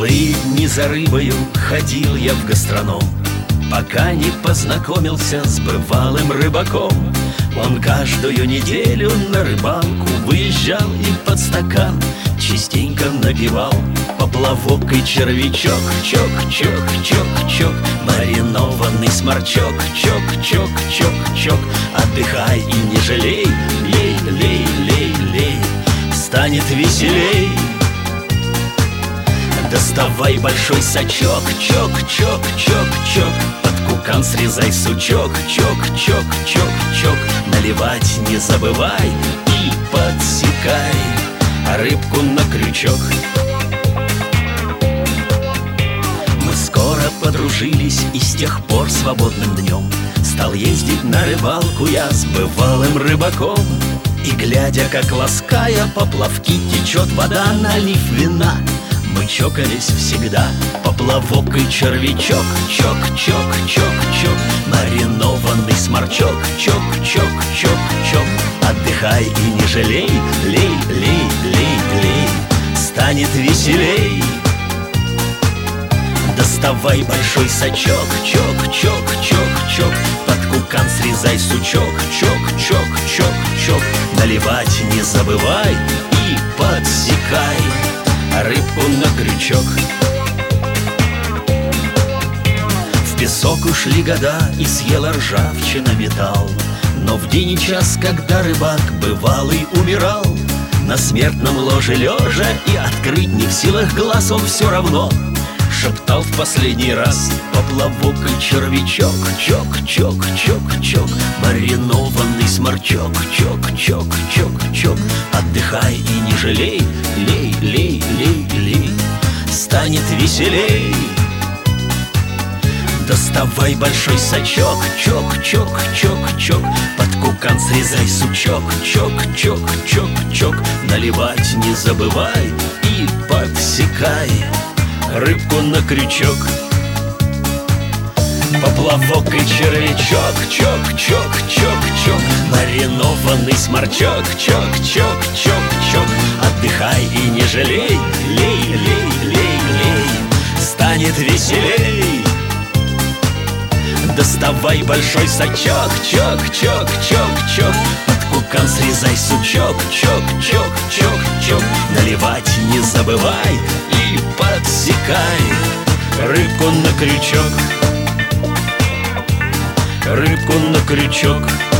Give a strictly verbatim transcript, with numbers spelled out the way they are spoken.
былые дни за рыбою ходил я в гастроном, пока не познакомился с бывалым рыбаком. Он каждую неделю на рыбалку выезжал и под стакан частенько напевал поплавок и червячок. Чок-чок-чок-чок, маринованный сморчок. Чок-чок-чок-чок, отдыхай и не жалей. Лей-лей-лей-лей, станет веселей. Доставай большой сачок. Чок-чок-чок-чок, под кукан срезай сучок. Чок-чок-чок-чок, наливать не забывай и подсекай рыбку на крючок. Мы скоро подружились, и с тех пор свободным днем стал ездить на рыбалку я с бывалым рыбаком. И глядя, как лаская поплавки течет вода, налив вина, мы чокались всегда поплавок и червячок. Чок-чок-чок-чок, маринованный сморчок. Чок-чок-чок-чок, отдыхай и не жалей. Лей-лей-лей-лей, станет веселей. Доставай большой сачок. Чок-чок-чок-чок, под кукан срезай сучок. Чок-чок-чок-чок, наливать не забывай и подсекай рыбку на крючок. В песок ушли года, и съела ржавчина металл. Но в день и час, когда рыбак бывалый умирал, на смертном ложе лежа и открыть не в силах глаз, он все равно шептал в последний раз поплавок и червячок. Чок-чок-чок-чок, маринованный сморчок. Чок-чок-чок-чок, отдыхай и не жалей. Лей-лей-лей-лей, станет веселей. Доставай большой сачок. Чок-чок-чок-чок, под кукан срезай сучок. Чок-чок-чок-чок, наливать не забывай и подсекай рыбку на крючок. Поплавок и червячок. Чок-чок-чок-чок, маринованный сморчок. Чок-чок-чок-чок, отдыхай и не жалей. Лей-лей-лей-лей, станет веселей. Доставай большой сачок. Чок-чок-чок-чок, под кукан срезай сучок. Чок-чок-чок-чок, наливать не забывай и подсекай рыбку на крючок. Рыбку на крючок.